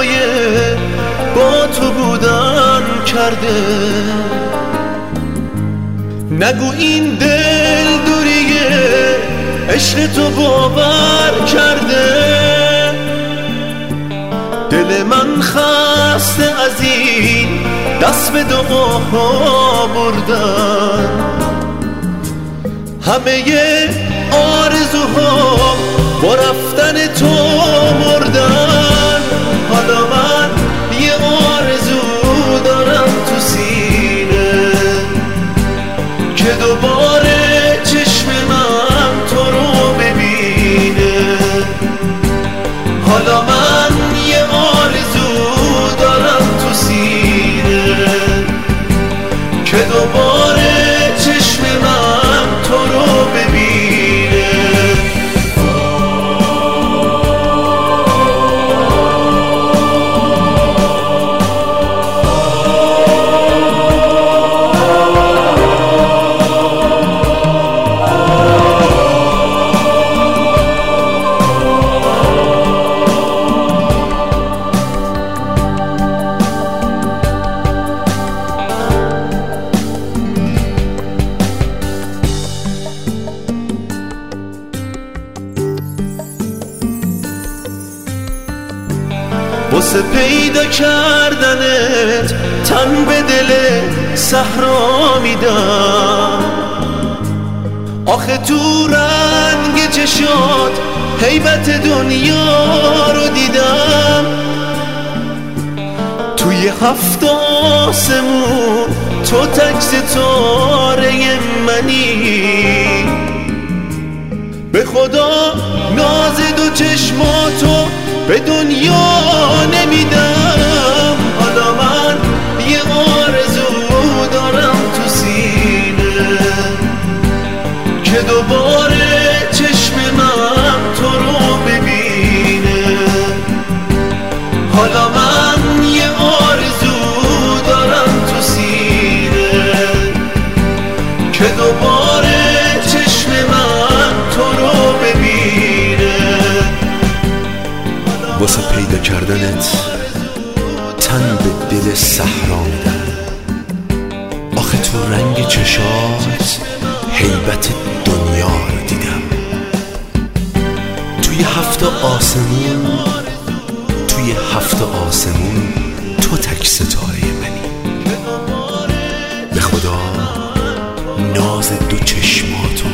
برای با تو بودن کرده. نگو این دل دوریه عشق تو باور کرده. دل من خسته از این دست به دعاها بردن. همه آرزوها با رفتن تو مردن. حالا من یه آرزو دارم تو سینه که دوباره چشم من تو رو ببینه. حالا من یه آرزو دارم تو سینه که دوباره چشم من تو رو ببینه. واسه پیدا کردنت تن به دل صحرا میدم. آخه تو رنگ چشات هیبت دنیا رو دیدم. توی 7 آسمون تو تک ستاره منی. به خدا ناز دو چشماتو به دنیا نمیدم. حالا من یه آرزو دارم تو سینه که دوباره چشم من تو رو ببینه. حالا من یه آرزو دارم تو سینه که دوباره چشم من تو رو ببینه. واسه پیدا کردنت تن به دل صحرا میدم. آخه تو رنگ چشات هیبت دنیا رو دیدم. توی 7 آسمون تو تک ستاره منی. به خدا ناز دو چشماتو